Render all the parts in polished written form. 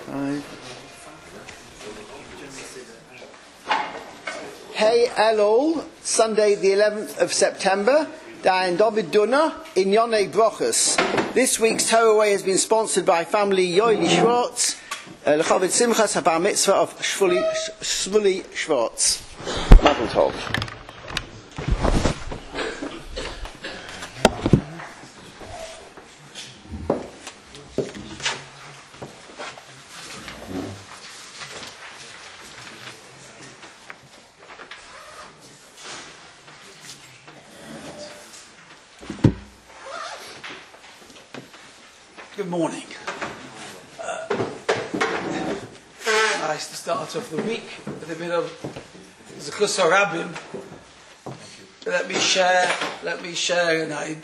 Hey Elul, Sunday the 11th of September, Dayan David Dunna in Yonei Brochus. This week's Torah Way has been sponsored by family Yoeli Schwartz, L'chaved Simchas HaBar Mitzvah of Shmuley Schwartz. Mazel Tov. Good morning. Nice to start off the week with a bit of Zechus HaRabim. Let me share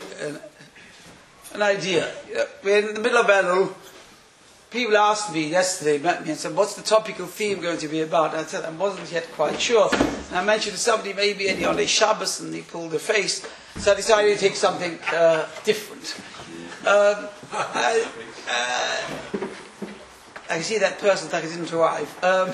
an idea. We're in the middle of Elul. People asked me yesterday, met me and said, what's the topical theme going to be about? I said I wasn't yet quite sure. And I mentioned to somebody maybe on a Shabbos, and he pulled a face. So I decided to take something different. I see that person like it didn't arrive.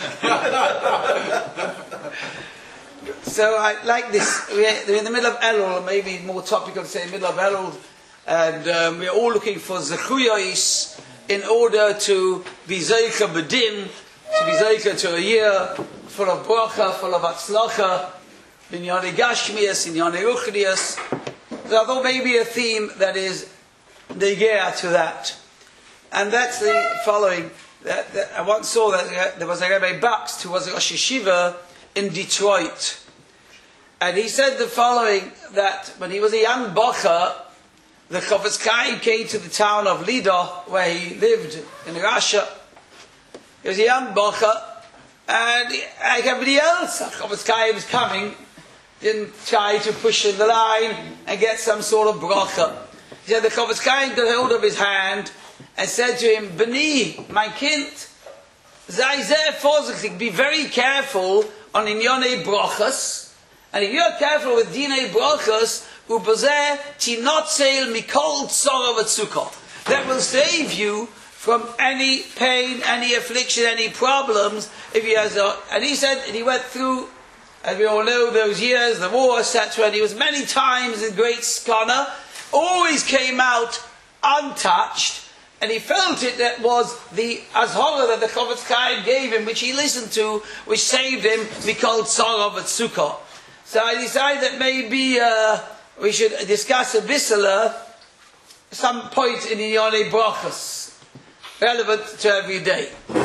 So I like this. We're in the middle of Elul, maybe more topical to say middle of Elul, and we're all looking for zechuyos in order to be zeicha b'din, to be zeicha to a year full of bracha, full of atzlacha, in yonei gashmias, in yonei ruchnias. So I thought maybe a theme that is negea to that, and that's the following. That I once saw that there was a Rabbi Baxt who was a Rosh Yeshiva in Detroit, and he said the following: that when he was a young bacher, the Chofetz Chaim came to the town of Lida, where he lived in Russia. He was a young bacher, and like everybody else, Chofetz Chaim was coming, didn't try to push in the line and get some sort of bracha. He said the Chofetz Chaim got hold of his hand and said to him, B'ni, my kind, sei sehr vorsichtig, be very careful on inyonei brachas, and if you're careful with dinei brachas, ubazeh tinotzel mikol tzara v'tzukah, that will save you from any pain, any affliction, any problems. If he has and he said, and he went through, as we all know, those years, the war, etc., and he was many times in great skana, always came out untouched, and he felt it that was the azhara that the Chofetz Chaim gave him, which he listened to, which saved him, mikol tzara v'tzukah. So I decided that maybe we should discuss a bissela, some point in the Yonei Brachas, relevant to every day.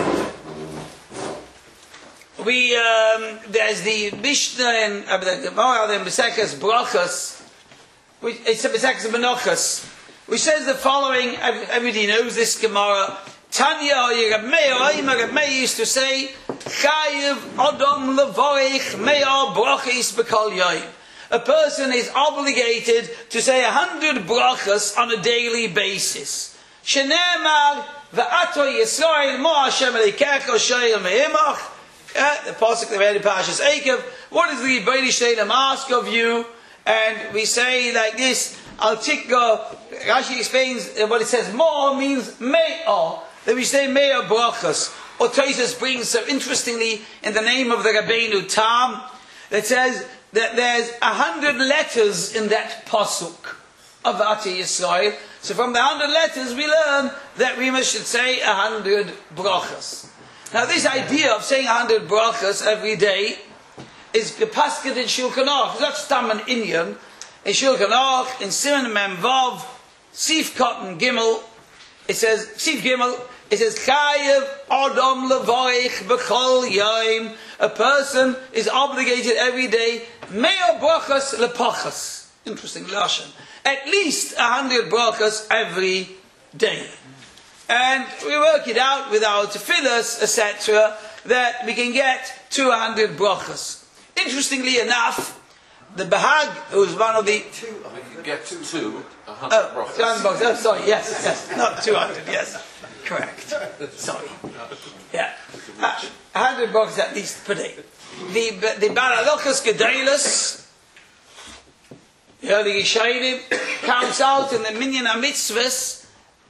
There's the Mishnah in the Gemara in Beseches Brachas, it's a Beseches Menachos, which says the following. Everybody knows this Gemara. Tanya Reb Meir used to say, Chayiv Adam Levorech Meir Brachis B'Kol Yom. A person is obligated to say 100 brachas on a daily basis. Shenemar V'ato Yisrael Mo Hashem Elokecha Shoel Me'imach. The pasuk of the Parashas Eikev. What does the Bnei Shalom ask of you? And we say like this. Al Tikka, Rashi explains what it says. Mo means Me'ah. Then we say Me'ah brachas. Or Tosfos brings so interestingly in the name of the Rabbeinu Tam that says that there's 100 letters in that pasuk of Ati Yisrael. So from the 100 letters we learn that we should say 100 brachas. Now this idea of saying 100 brachas every day is gepasket in Shulchan Aruch. It's not stam an inyan. In Shulchan Aruch, in Siman Mem Vav, Sif Cotton Gimel, it says, Sif Gimel, it says, Chayev Adam Levorech B'Chol Yom. A person is obligated every day, Me'ah brachas lepachas. Interesting lashon. At least 100 brachas every day. And we work it out with our tefillas, etc., that we can get 200 brachas. Interestingly enough, the Bahag, who was one of the... We can get to 100 brachas. 200 brachas. Oh, sorry, yes, not 200, yes. Correct. Sorry. Yeah. 100 brachas at least per day. The Baralochas Gedailus, the early Yishayim, comes out in the Minyan HaMitzvahs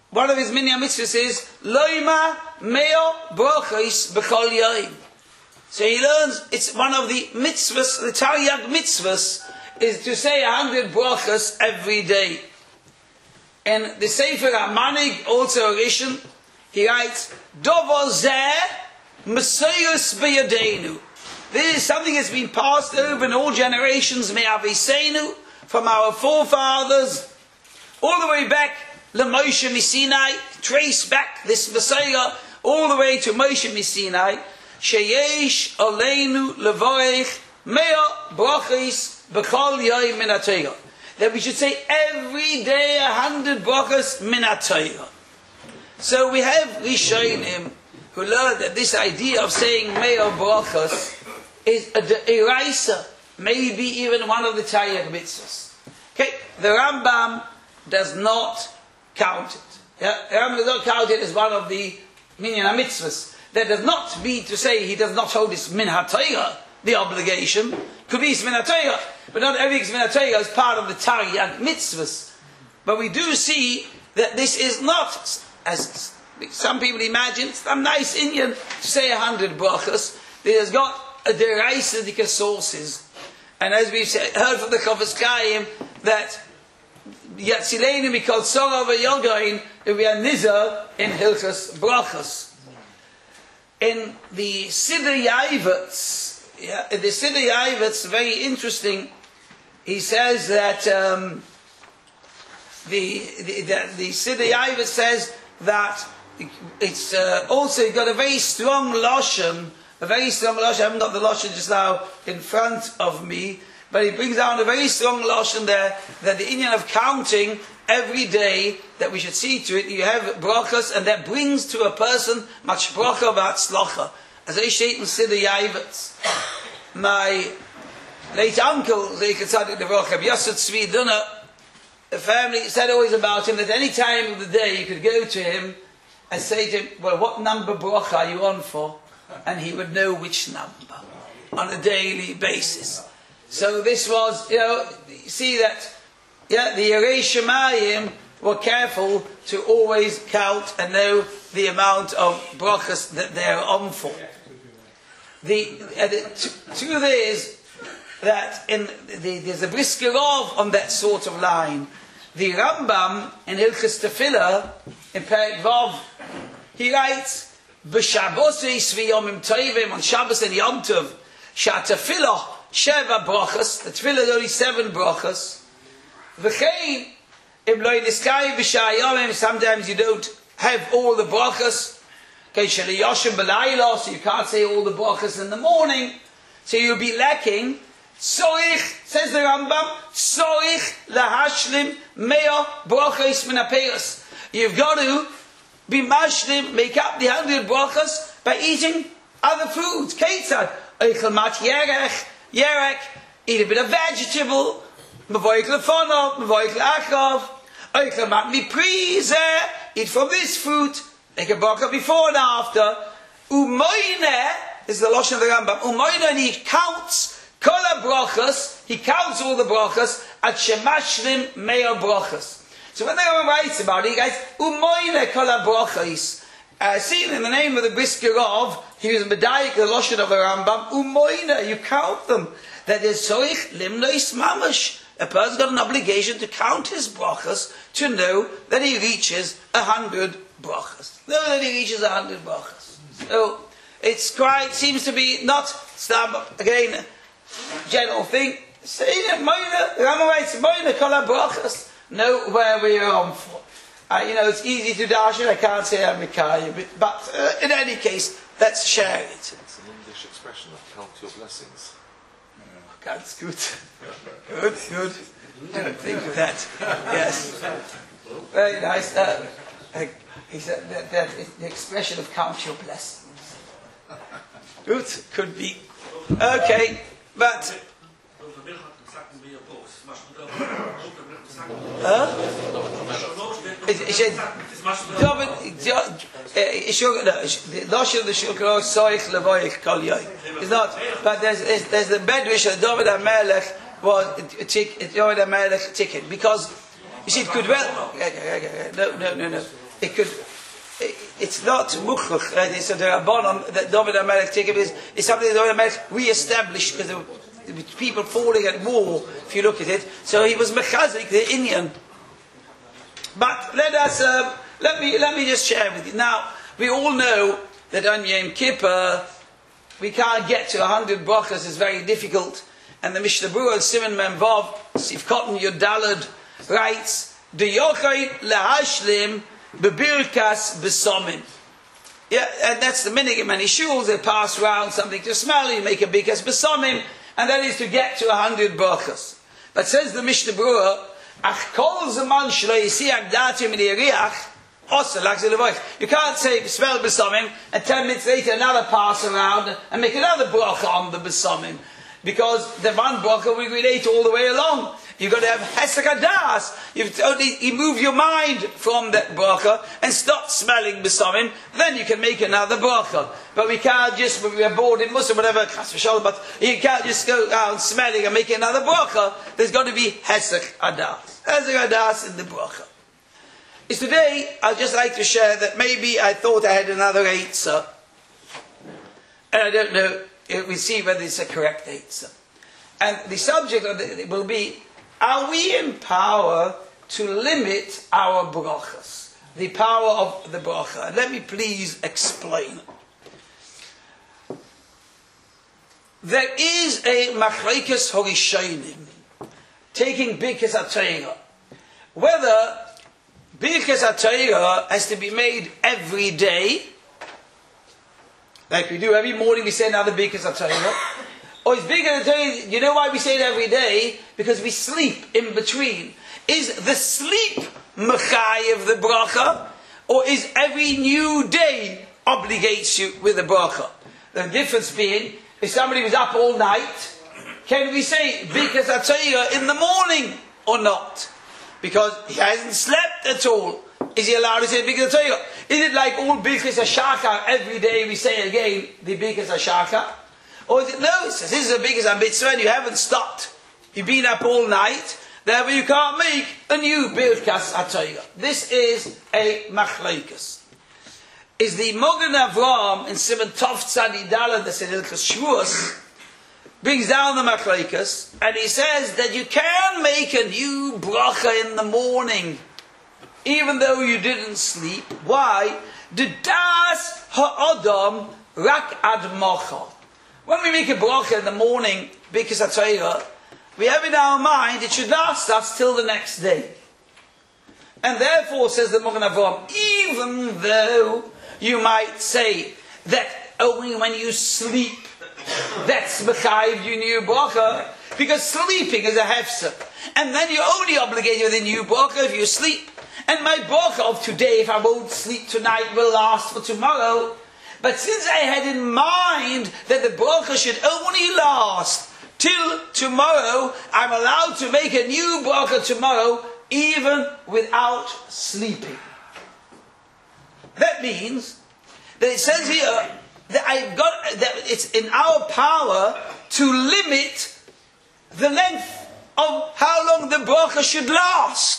one of his minyan mitzvahs is Loima Meo Brochos B'chol Yom. So he learns it's one of the mitzvahs, the Taryag mitzvahs, is to say 100 brachos every day. And the Sefer HaManig, also a Rishon, he writes, Dovo Zeh Mesiras B'Yadeinu. This is something that's been passed over in all generations, Me'aviseinu, from our forefathers, all the way back, LeMoshe Misinai, trace back this Messiah, all the way to Moshe Misinai, Sheyesh Aleinu Levorech Mea Brachos B'chol Yom Min HaTorah. That we should say every day 100 brachos min HaTorah. So we have Rishonim who learned that this idea of saying Mea Brachos is a deraisa, maybe even one of the Taryag mitzvahs. Okay, the Rambam does not count it. Yeah? The Rambam does not count it as one of the minyan mitzvahs. That does not mean to say he does not hold this min HaTorah, the obligation. Could be min HaTorah, but not every min HaTorah is part of the Taryag mitzvahs. But we do see that this is not, as some people imagine, some nice Indian to say 100 brachos. It has got a deraisa sources. And as we've heard from the Chofetz Chaim, that Yatzilenu Mikol Tzora V'Yogain, we are nizar in Hilchos Brachos. In the Siddur Yavutz, the Siddur Yavutz, very interesting. He says that the Siddur Yavutz says that it's also got a very strong lashon. A very strong lashon. I haven't got the lashon just now in front of me, but he brings down a very strong lashon there that the inyan of counting every day, that we should see to it. You have brachos, and that brings to a person much bracha v'atzlacha. As I state in Siddur Yavutz, my late uncle, Zecher Tzadik Levrach, Yosef Tzvi Dunner, the family said always about him that any time of the day you could go to him and say to him, well, what number bracha are you on for? And he would know which number on a daily basis. So this was, you see that, the Yerei Shemayim were careful to always count and know the amount of brachas that they're on for. The truth is that there's a brisker of on that sort of line. The Rambam in Hilchos Tefillah in Perek Vav, he writes, B'Shabbosis v'Yomim Tovim, on Shabbos and Yom Tov, Sha'Tefillah Sheva brachas, the Tefillah is only 7 brachas. V'chein im lo niskai b'sha'yomim, sometimes you don't have all the brachas. Okay, sheli yoshem b'layla, so you can't say all the brachas in the morning, so you'll be lacking. Soich, says the Rambam, soich lahashlim mea brachos min ha'peiros. You've got to be mashlim, make up the 100 brachas by eating other foods. Ketzad, eichel mat yerek, eat a bit of vegetable, mevoik lefonov, mevoik leachov, eichel mat miprizeh, eat from this fruit, make a bracha before and after. Umoine, is the lashon of the Rambam, umoine, and he counts kol brachas, he counts all the brachas, at shemashlim mea brachas. So when the Rambam writes about it, he goes, umoine kol brachas. Seen in the name of the Brisker of, he was medayik the lashon of the Rambam, umoine, you count them. That is soich limnois mamash. A person's got an obligation to count his brachas to know that he reaches 100 brachas. Know that he reaches 100 brachas. So it's quite, seems to be not, again, general thing. Say that the Rambam writes, moine kol brachas. Know where we are on for. It's easy to dash it, I can't say Amikaya, but in any case, let's share it. It's an English expression of count your blessings. That's good. Good. I don't think of that. Yes. Very nice. He said that is the expression of count your blessings. Good, could be. Okay, but... The Lashon of the Shulchan Aruch Soich Levoich Kol Yom. It's not, but there's the Medrash that David HaMelech was David HaMelech ticket, because you see it could well. No. it's not muchach. It's a Rabbanon that David HaMelech taken is something that David HaMelech re-established because people falling at war. If you look at it, so he was mechazik the Inyan. But let me just share with you. Now we all know that on Yom Kippur we can't get to 100 brachas. It's very difficult. And the Mishnah Berurah Siman Mem Vav Sivkotten Yudalad writes, "De yochai lahashlim bebirkas besomim." Yeah, and that's the minhag in many shuls. They pass around something to smell. You make a birkas besomim, and that is to get to 100 brachas. But says the Mishnah Berurah, "Ach kol zaman shlo yisi agdatim liyariach." You can't say smell besomim and 10 minutes later another pass around and make another bracha on the besomim, because the one bracha we relate all the way along. You've got to have hesek hadas. You've only move your mind from that bracha and stop smelling besomim. Then you can make another bracha. But we can't just, when we're bored in Muslim, whatever, but you can't just go out smelling and make another bracha. There's got to be hesek hadas. Hesek hadas in the bracha. Is today, I'd just like to share that maybe I thought I had another eitzah, and I don't know, we'll see whether it's a correct eitzah. And the subject of it will be, are we in power to limit our brachas? The power of the bracha. And let me please explain. There is a machlekes horishonim, taking birkas HaTorah, whether birkas HaTorah has to be made every day, like we do every morning. We say another birkas HaTorah. Or is birkas HaTorah? You know why we say it every day? Because we sleep in between. Is the sleep mechayev the bracha, or is every new day obligates you with a bracha? The difference being, if somebody was up all night, can we say birkas HaTorah in the morning or not? Because he hasn't slept at all. Is he allowed to say birkas HaTorah? Is it like all birkas HaShachar, every day we say again the birkas HaShachar? Or is it, no, it says this is a birkas HaMitzvah and you haven't stopped. You've been up all night, therefore you can't make a new birkas HaTorah. This is a machlekes. Is the Mogen Avraham in Siman Tov Tzadi Daled, the Hilchos Shavuos, brings down the machlekes, and he says that you can make a new bracha in the morning, even though you didn't sleep. Why? The das ha'adam rak ad mocha. When we make a bracha in the morning, birkas HaTorah, we have in our mind it should last us till the next day. And therefore, says the Mogen Avraham, even though you might say that only when you sleep, that's mechayev you new bracha, because sleeping is a hefsek, and then you're only obligated with a new bracha if you sleep. And my bracha of today, if I won't sleep tonight, will last for tomorrow. But since I had in mind that the bracha should only last till tomorrow, I'm allowed to make a new bracha tomorrow, even without sleeping. That means that it says here that it's in our power to limit the length of how long the bracha should last.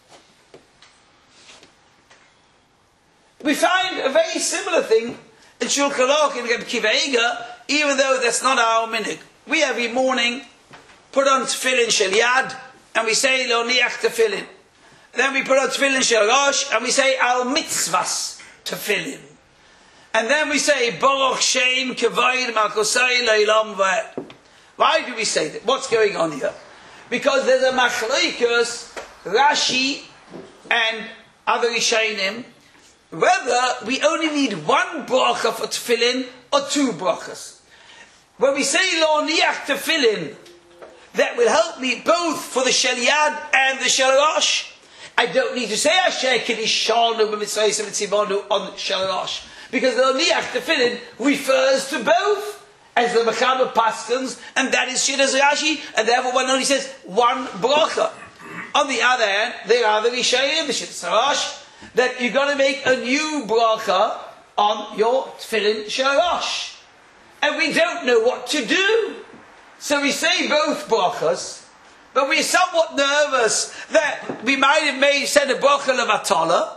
We find a very similar thing in Shulchan Aruch in Reb Kiva Eiger, even though that's not our minhag. We every morning put on tefillin shel yad and we say lo niach tefillin. Then we put on tefillin shel rosh and we say al mitzvahs tefillin. And then we say Baruch Shem Kavod Malkosai Leilam Va'ed. Why do we say that? What's going on here? Because there's a machlekes, Rashi and other Rishonim, whether we only need one bracha for tefillin or two brachas. When we say lo niach tefillin, that will help me both for the shel yad and the shel rosh. I don't need to say Asher Kedishanu b'mitzvahs v'tzivanu on shel rosh, because the lo niach tefillin refers to both, as the Mechaber paskins, and that is Shittas Rashi, and therefore one only says one bracha. On the other hand, there are the Rishonim, the Shittas Rosh, that you've got to make a new bracha on your tefillin shel rosh. And we don't know what to do. So we say both brachas, but we're somewhat nervous that we might have said a bracha levatala.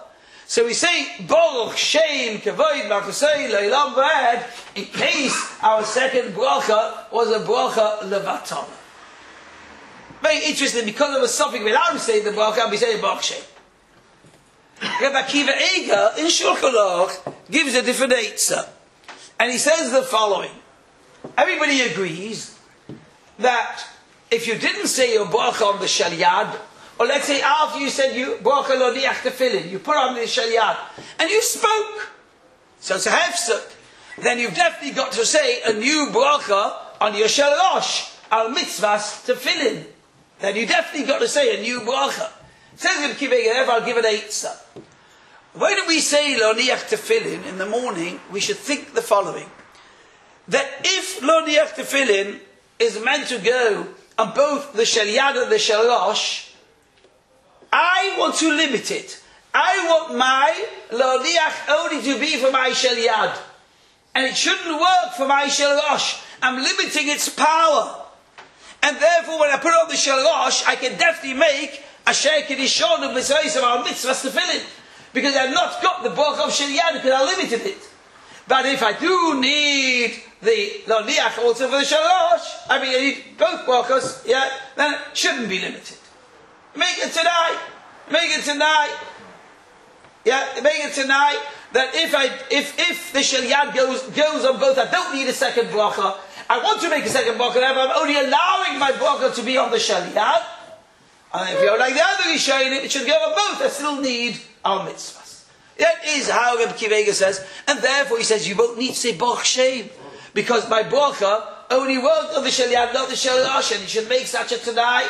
So we say, Baruch Shem Kavod B'Chosei Leilam V'Ed, in case our second bracha was a bracha levatala. Very interesting, because of a suffix without saying the bracha, we say Baruch Shem. Rabbi Akiva Eiger in Shulchan Aruch gives a different answer, and he says the following: everybody agrees that if you didn't say your bracha on the shalyad, or let's say after you said you bracha lo niach tefillin, you put on the shalyad, and you spoke, so it's a hefsek, then you've definitely got to say a new bracha on your shalosh al mitzvahs tefillin. Then you definitely got to say a new bracha. Says Rabbi Akiva Eiger, therefore I'll give an answer. Why do we say lo niach tefillin in the morning? We should think the following: that if lo niach tefillin is meant to go on both the shalyad and the shalosh, I want to limit it. I want my lo niach only to be for my shalyad, and it shouldn't work for my shalosh. I'm limiting its power, and therefore when I put on the shalosh, I can definitely make a sheikh rishon of mitzvahs of our mitzvahs tefillin, because I've not got the bracha of shalyad because I limited it. But if I do need the lo niach also for the shalosh, I need both brachas, then it shouldn't be limited. Make it tonight. Make it tonight. That if the shalyad goes on both, I don't need a second bracha. I want to make a second bracha, therefore I'm only allowing my bracha to be on the shalyad. And if you're like the other Rishonim, it should go on both. I still need our mitzvahs. That is how Rabbi Akiva Eiger says, and therefore he says you won't need to say Baruch Shem, because my bracha only worked on the shalyad, not the shalosh, and you should make such a tonight.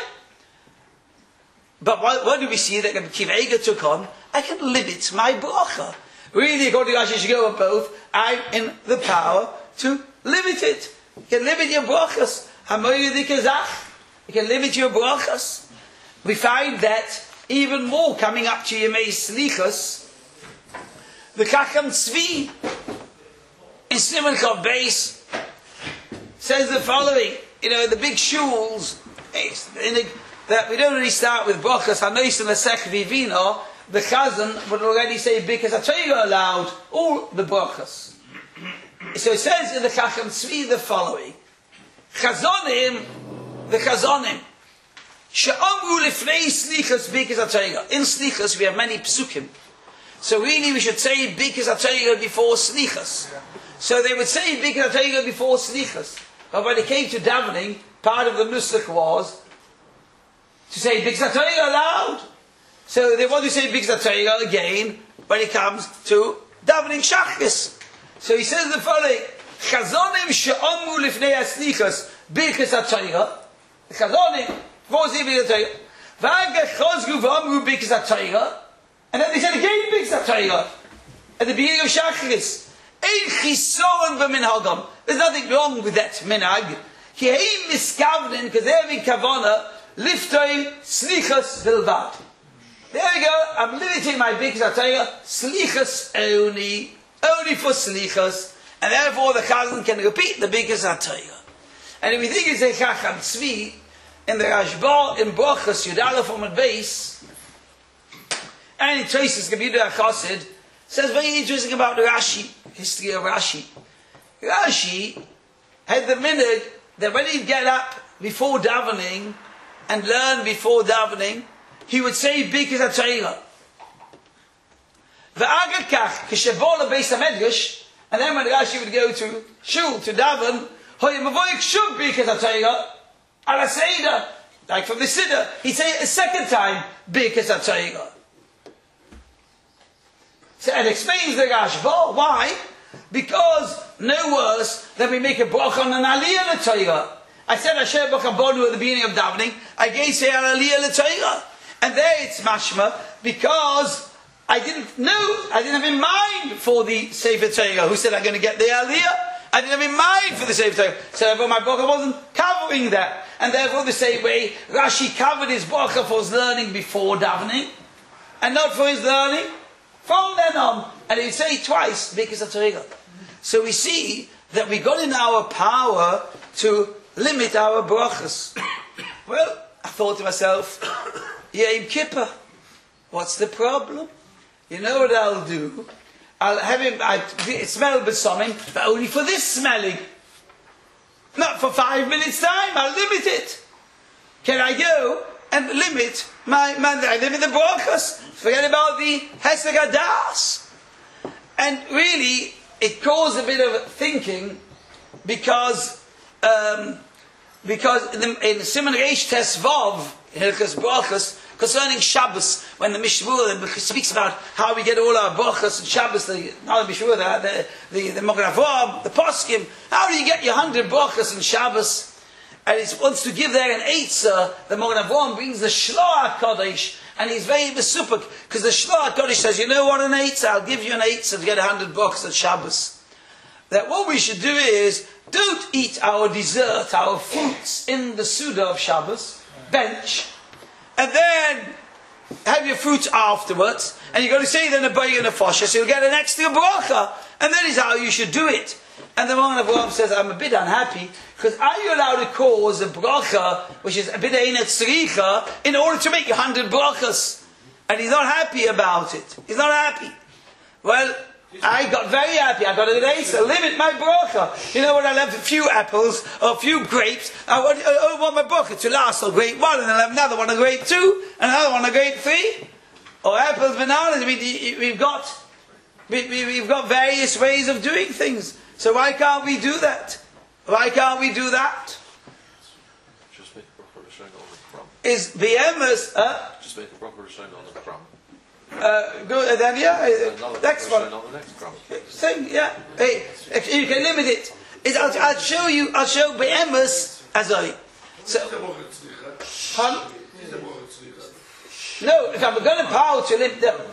But what do we see that Rabbi Akiva Eiger took on? I can limit my bracha. Really, according to Rashi, you should go on both. I'm in the power to limit it. You can limit your brachas. You can limit your brachas. We find that even more coming up to Yemei Slichos, the Chacham Tzvi in Siman Chav Beis says the following: the big shuls that we don't really start with brachas. Hanos and Masech Vivino, the Chazan would already say because Atayga allowed all the brachas. So it says in the Chacham Tzvi the following: Chazonim, the Chazonim. She'amru lifnei slichas bikas atayga. In slichas we have many psukim, so really we should say bikas atayga before slichas. So they would say bikas atayga before slichas. But when it came to davening, part of the nusach was to say bikas atayga aloud. So they want to say bikas atayga again when it comes to davening shachris. So he says the following: Chazonim she'amru lifnei slichas bikas atayga. The Chazonim. And then they said again big Satayra at the beginning of Shachris. There's nothing wrong with that minhag. Because they're having kavana liftoi slichas bilvad. There we go. I'm limiting my big Satayra slichas only for slichas, and therefore the Chazan can repeat the big Satayra. And if we think it's a Chacham Tzvi, in the Rashba in Brachas Yud Aleph Amud Beis, and in Traces Gebudah HaChassid, says very interesting about the Rashi, history of Rashi. Rashi had the minhag that when he'd get up before davening and learn before davening, he would say Birkas HaTorah. V'agad kach k'shebo lebeis hamedrash, and then when Rashi would go to shul to daven, hoy mavoyik shuv Birkas HaTorah. Ala Seder, like from the Siddur, he'd say it a second time, Birkas HaTorah. So, and explains the Rashba, why? Because no worse than we make a bracha on an Aliyah L'Torah. I said Asher B'Chabonu at the beginning of davening, I gave say an Aliyah L'Torah. And there it's mashma, because I didn't have in mind for the Sefer Torah, who said I'm going to get the Aliyah. I didn't have in mind for the Sefer Torah. So therefore my bracha wasn't covering that. And therefore the same way, Rashi covered his bracha for his learning before davening, and not for his learning from then on. And he'd say twice, Birkas HaTorah. So we see that we got in our power to limit our brachas. Well, I thought to myself, Yom Kippur, what's the problem? you know what I'll do? I'll have him, smell besomim, but only for this smelling. Not for 5 minutes time, I'll limit it. Can I go and limit I limit the brachas? Forget about the Hesed Hadas. And really, it caused a bit of thinking because in Siman Reish Tes Vav, Hilchos Brachos, concerning Shabbos, when the Mishmur speaks about how we get all our brachos and Shabbos, the Mishmur, the Mogen Avraham, the Poskim, how do you get your 100 brachos and Shabbos? And he wants to give there an Eitzah. The Mogen Avraham brings the Shloah HaKodesh, and he's very besupik, because the Shloah HaKodesh says, you know what, an Eitzah, I'll give you an Eitzah to get 100 brachos at Shabbos. That what we should do is, don't eat our dessert, our fruits in the Suda of Shabbos, bench, and then have your fruits afterwards, and you've got to say then a Bayah and a Fosha, so you'll get an extra bracha, and that is how you should do it. And the Mogen Avraham says, I'm a bit unhappy, because are you allowed to cause a bracha, which is a bit einet tzricha, in order to make 100 brachas? And he's not happy about it. He's not happy. Well, I got very happy. I got a Eitzah, limit my bracha. You know what? I'll have a few apples or a few grapes. I want my bracha to last on grape 1, and then I'll have another one on grape 2, and another one on grape 3. Or apples, bananas. I mean, we've got various ways of doing things. So why can't we do that? Why can't we do that? Just make a proper Rishon on the crumb. Is BMS... Just make a proper Rishon on the crumb. Good, then next one. On the next crumb. Same, yeah. Hey, you can limit it. I'll show BMS as I... So, no, if I'm going to power to limit them,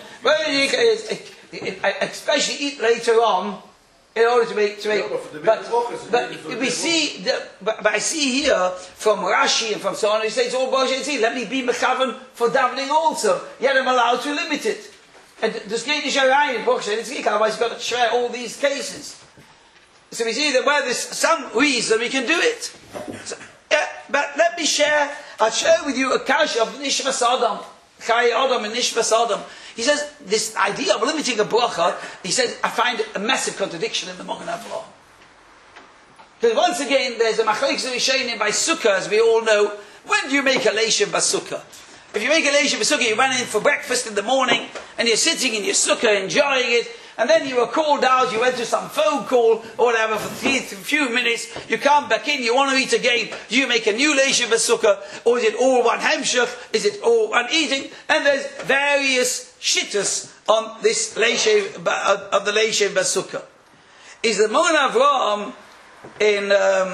especially eat later on, in order to make but we see but I see here from Rashi and from so on, he says all Bosheti, let me be mechavan for davening also, yet I'm allowed to limit it. And there's getting Sharayin, otherwise you've got to share all these cases. So we see that where there's some reason we can do it. So, yeah, but let me share, I'll share with you a kasha of Nishvas Adam, Chai Adam and Nishvas Adam. He says, this idea of limiting a bracha, he says, I find a massive contradiction in the Mogen Avraham. Because once again, there's a machlokes rishonim by Sukkah, as we all know. When do you make a leishav b'sukkah? If you make a leishav b'sukkah, you went in for breakfast in the morning, and you're sitting in your sukkah enjoying it, and then you were called out, you went to some phone call, or whatever, for a few minutes, you come back in, you want to eat again, do you make a new leishav b'sukkah, or is it all one hemshech, is it all one eating? And there's various shittas on this leishav, of the leishav b'sukkah. Is the Mogen Avraham in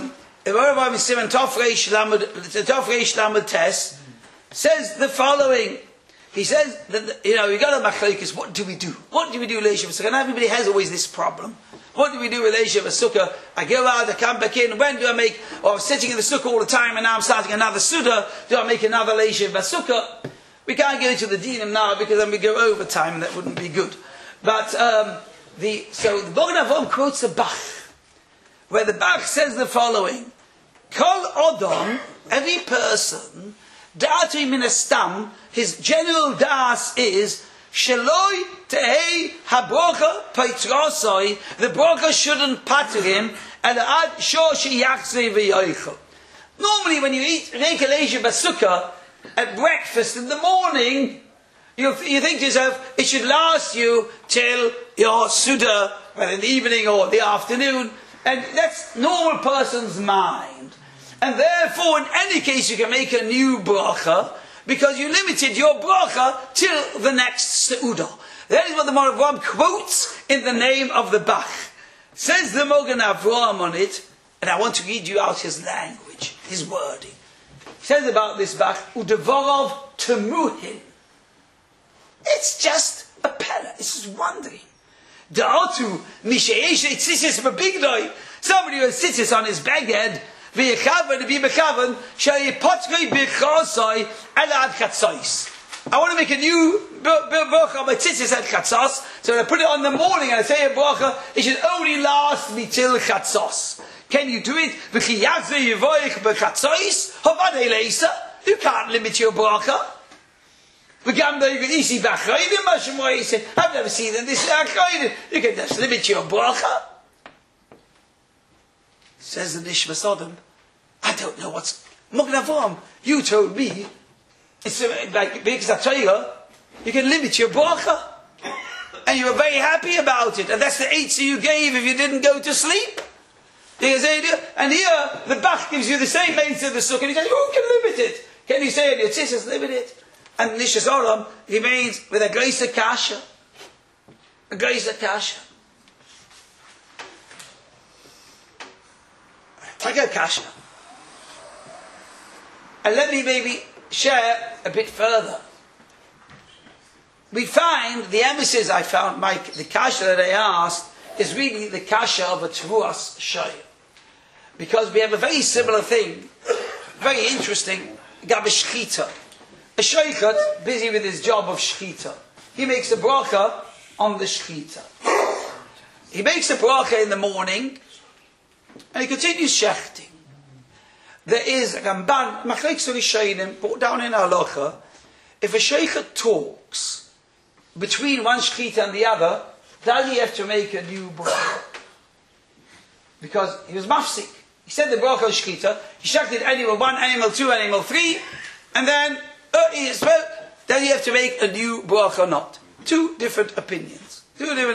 Siman Tov Reish Lamed Tes says the following. He says that, you know, you got a machlokes, what do we do? What do we do with leishav b'sukkah? And everybody has always this problem. What do we do with leishav b'sukkah? I go out, I come back in, when do I make, or I'm sitting in the sukkah all the time and now I'm starting another suda, do I make another leishav b'sukkah? We can't go into the dinim now because then we go over time and that wouldn't be good. But, so the Mogen Avraham quotes the Bach, where the Bach says the following: Kol Odom, every person, Da'atui min hastam, his general das is Sheloi tehei habrocha peitrosoi, the brocha shouldn't patter him, and ad shoshi yachzei v'yoichel. Normally, when you eat rekel leishav b'sukkah at breakfast in the morning, you think to yourself, it should last you till your suda, whether in the evening or the afternoon, and that's normal person's mind. And therefore, in any case, you can make a new bracha, because you limited your bracha till the next seudah. That is what the Mogen Avraham quotes in the name of the Bach. Says the Mogen Avraham on it, and I want to read you out his language, his wording. He says about this Bach, Udevorov temuhin. It's just a pella. It's just wondering. Da'atu misheyesh etzisis b'bigdoi. Somebody who sits on his beged, v'yechavan to be mechavan, sheyipotkei b'chosoi elad chatzos. I want to make a new bracha on my tzitzis at chatzos, so when I put it on the morning and I say a bracha, it should only last me till chatzos. Can you do it? You can't limit your bracha. I've never seen them. This is achaydim. You can just limit your bracha. Says the Nishma Sodom, I don't know what's Mognavam. You told me it's like because I tell you can limit your bracha, and you were very happy about it, and that's the eitzah you gave if you didn't go to sleep. And here the Bach gives you the same eitzah the Sukkah, and he says, who can limit it? Can you say your tzisas limit it? And Nishas Olam remains with a greater kasha. A greater kasha. Like a kasha. And let me maybe share a bit further. We find, the emphasis I found, Mike, the kasha that I asked, is really the kasha of a Teruas Shayim. Because we have a very similar thing, very interesting, Gabe Shchita. A Sheikhat, busy with his job of Shchita. He makes a bracha on the Shchita. He makes a bracha in the morning, and he continues shechting. There is a Ramban, Machlek Surishayim, brought down in Halacha, if a Sheikhat talks between one Shchita and the other, does he have to make a new bracha? Because he was mafsik. He said the bracha of Shchita, he shechted animal 1, animal 2, animal 3, and then he spoke, then you have to make a new bracha or not. Two different opinions.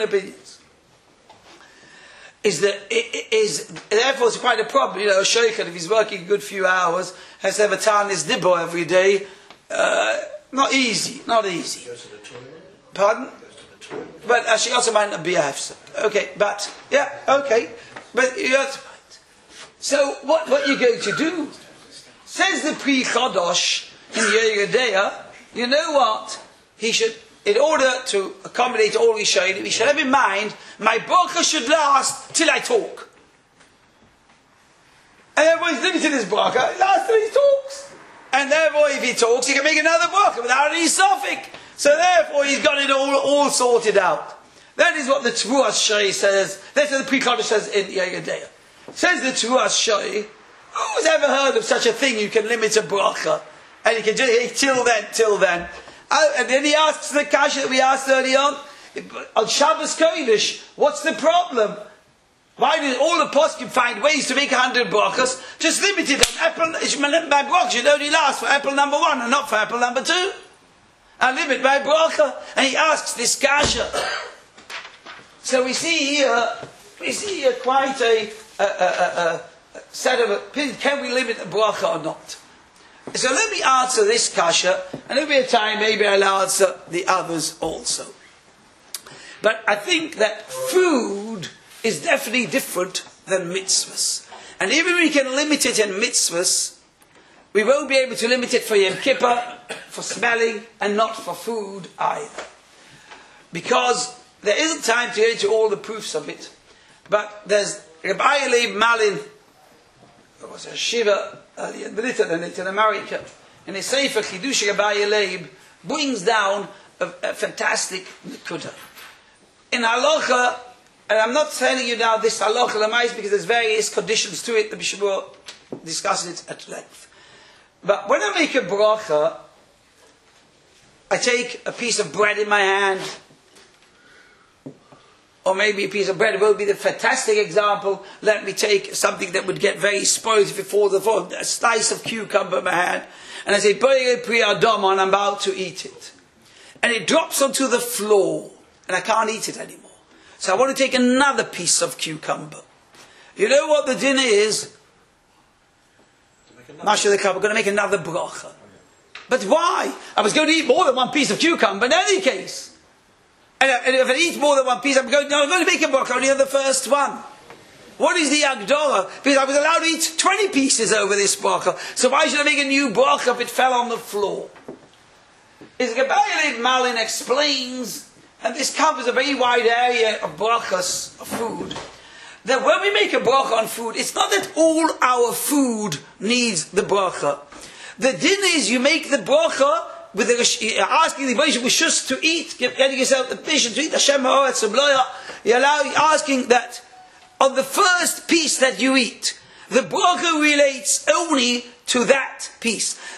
Therefore it's quite a problem. A sheikh, if he's working a good few hours, has to have a tanis dibbo every day. Not easy. Pardon? But she also might not be a hefsa. Okay, but you have to fight. So what you're going to do? Says the Pri Chodosh in Yeridea, you know what? He should, in order to accommodate all his shayim, he should have in mind, my bracha should last till I talk. And everybody's limited his bracha, it lasts till he talks. And therefore, if he talks, he can make another bracha without any suffix. So therefore, he's got it all sorted out. That is what the Teruas Shai says. That's what the Pri Chodosh says in Yeridea. Says the Teruas Shai, who's ever heard of such a thing? You can limit a bracha. And he can do it till then. And then he asks the kasha that we asked earlier on Shabbos Kodesh, what's the problem? Why do all the poskim find ways to make 100 brachas? Just limit it on apple. My bracha should only last for apple number 1 and not for apple number 2. I limit my bracha. And he asks this kasha. So we see here quite a set of opinions. Can we limit the bracha or not? So let me answer this kasha, and if we have time, maybe I'll answer the others also. But I think that food is definitely different than mitzvahs. And even if we can limit it in mitzvahs, we won't be able to limit it for Yom Kippur, for smelling, and not for food either. Because there isn't time to get into all the proofs of it. But there's Rabbi Leib Malin, there was a shiva earlier in America, and his Sefer Chidush Rabbi Leib brings down a fantastic nekuda. In halacha, and I'm not telling you now this halacha lamais because there's various conditions to it. The Bishop will discuss it at length. But when I make a bracha, I take a piece of bread in my hand, or maybe a piece of bread. It will be the fantastic example. Let me take something that would get very spoiled if it falls off, a slice of cucumber in my hand, and I say, Pri Adam, and I'm about to eat it. And it drops onto the floor, and I can't eat it anymore. So I want to take another piece of cucumber. You know what the dinner is? Masha the cup, we're going to make another bracha. But why? I was going to eat more than one piece of cucumber in any case. And if I eat more than one piece, I'm going to make a bracha only on the first one. What is the Agdorah? Because I was allowed to eat 20 pieces over this bracha. So why should I make a new bracha if it fell on the floor? Is Rabbi Malin explains, and this covers a very wide area of brachas, of food, that when we make a bracha on food, it's not that all our food needs the bracha. The din is you make the bracha with asking the Moshe Rishus to eat, getting yourself the permission to eat Hashem Ha'aretz Ubloya. You're asking that on the first piece that you eat, the bracha relates only to that piece.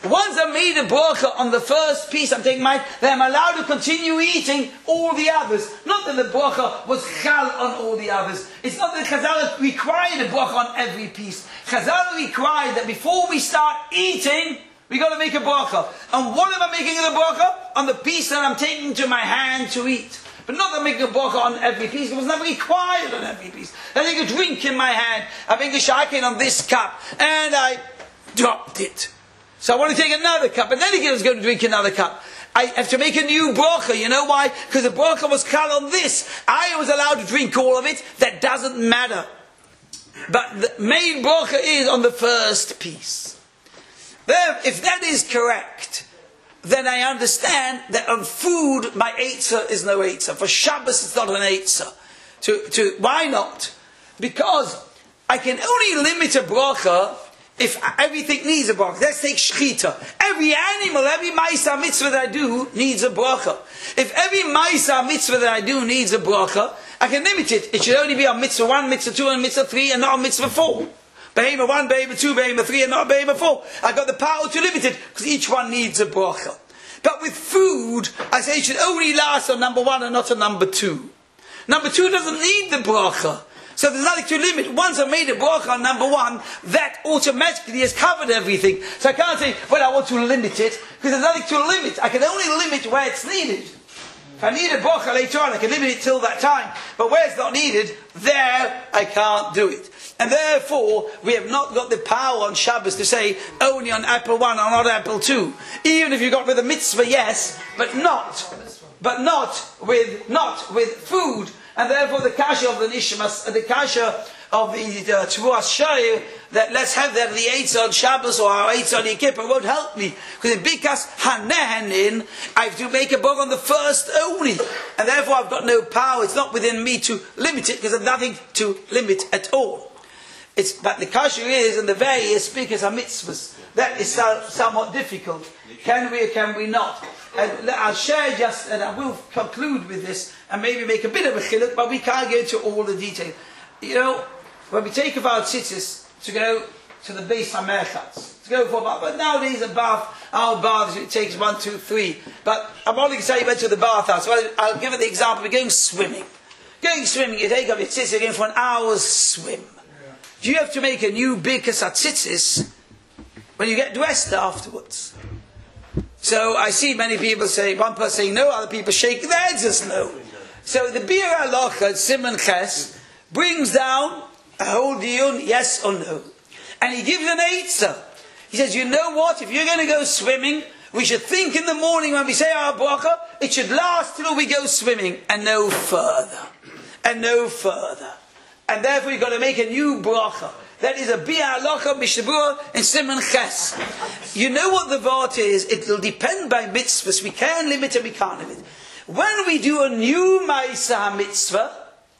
Once I made a bracha on the first piece, I'm taking mine, then I'm allowed to continue eating all the others. Not that the bracha was chal on all the others. It's not that Chazal required a bracha on every piece. Chazal required that before we start eating, we got to make a bracha. And what am I making the bracha? On the piece that I'm taking to my hand to eat. But not that I'm making a bracha on every piece. It was never required on every piece. I take a drink in my hand. I make a shakin on this cup. And I dropped it. So I want to take another cup. And then again I was going to drink another cup. I have to make a new bracha. You know why? Because the bracha was cut on this. I was allowed to drink all of it. That doesn't matter. But the main bracha is on the first piece. If that is correct, then I understand that on food, my eitzah is no eitzah. For Shabbos, it's not an eitzah. Why not? Because I can only limit a bracha if everything needs a bracha. Let's take shchita. Every animal, every ma'isa mitzvah that I do needs a bracha. If every ma'isa mitzvah that I do needs a bracha, I can limit it. It should only be on mitzvah 1, mitzvah 2, and mitzvah 3, and not on mitzvah 4. Behema 1, Behema 2, Behema 3, and not Behema 4. I've got the power to limit it, because each one needs a bracha. But with food, I say it should only last on number 1 and not on number 2. Number 2 doesn't need the bracha. So there's nothing to limit. Once I made a bracha on number 1, that automatically has covered everything. So I can't say, well, I want to limit it, because there's nothing to limit. I can only limit where it's needed. If I need a bracha later on, I can limit it till that time. But where it's not needed, there I can't do it. And therefore, we have not got the power on Shabbos to say only on apple 1 or not apple 2. Even if you got with a mitzvah, yes, but not with food. And therefore, the kasha of the nishmas, the kasha of the Tvuas Shayir, that let's have that the eitzah on Shabbos or our eitzah on Yom Kippur won't help me. Because in Bikas Hanehanin, I have to make a bracha on the first only. And therefore I've got no power. It's not within me to limit it, because I've nothing to limit at all. But the kasha is, and the various Bikas HaMitzvahs, that is somewhat difficult. Can we or can we not? And I'll share just, and I will conclude with this, and maybe make a bit of a chiluk, but we can't go into all the detail. You know, when we take of our tzitzis to go to the Beis HaMerchatz, to go for a bath, but nowadays our baths, it takes 1, 2, 3. But I'm only going to say you went to the bathhouse. So I'll give it the example. We're going swimming. Going swimming, you take off your tzitzis, you're going for an hour's swim. Do you have to make a new Birkas HaTzitzis when you get dressed afterwards? So I see many people say, one person saying no, other people shake their heads as no. So the Bir Halacha, Siman Ches, brings down a whole deal, yes or no. And he gives an eitzah. He says, you know what, if you're going to go swimming, we should think in the morning when we say our bracha, it should last till we go swimming, and no further. And no further. And therefore you've got to make a new bracha. That is a Bir Halacha Mishnah and Siman Ches. You know what the vart is? It will depend by mitzvahs. We can limit and we can't limit. When we do a new Ma'isa mitzvah,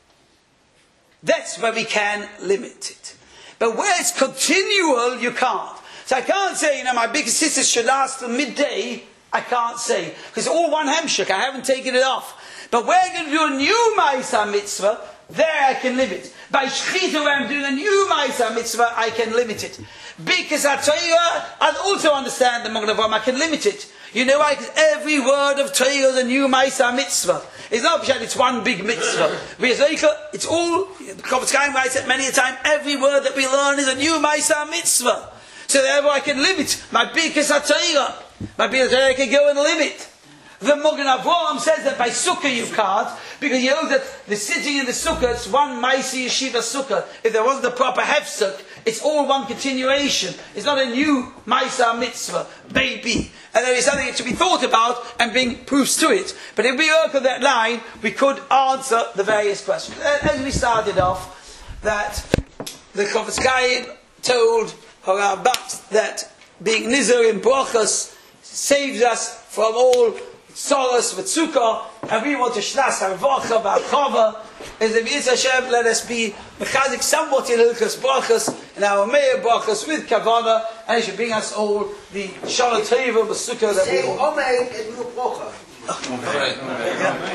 that's where we can limit it. But where it's continual, you can't. So I can't say, my biggest sister should last till midday. I can't say. Because it's all one hemshuk. I haven't taken it off. But where I'm going to do a new Ma'isa mitzvah, there I can limit. By Shechita, where I'm doing a new Ma'isa mitzvah, I can limit it. Because I also understand the Magen Avraham, I can limit it. You know why? Because every word of Torah is a new Ma'isa mitzvah. It's not because it's one big mitzvah. It's all, the Chofetz Chaim writes it many a time, every word that we learn is a new Ma'isa mitzvah. So therefore I can limit my Birkas HaTorah. My Birkas HaTorah I can go and limit. The Magen Avraham says that by Sukkah you can't, because you know that the sitting in the Sukkah, it's one Maisi Yeshiva Sukkah. If there wasn't a proper Hefsek, it's all one continuation. It's not a new Maisa Mitzvah, baby. And there is something to be thought about and bring proofs to it. But if we work on that line, we could answer the various questions. As we started off, that the Chofetz Chaim told Harav Baksh that being Nizar in Brachos saves us from all Soros v'tzukah, and we want to shnas harvacha v'archava. As the B'yitz Hashem, let us be mechazik somewhat in Hilchos Brachos, in our Meir Brachos with Kavanah, and it should bring us all the Shana Teva v'tzukah that we all.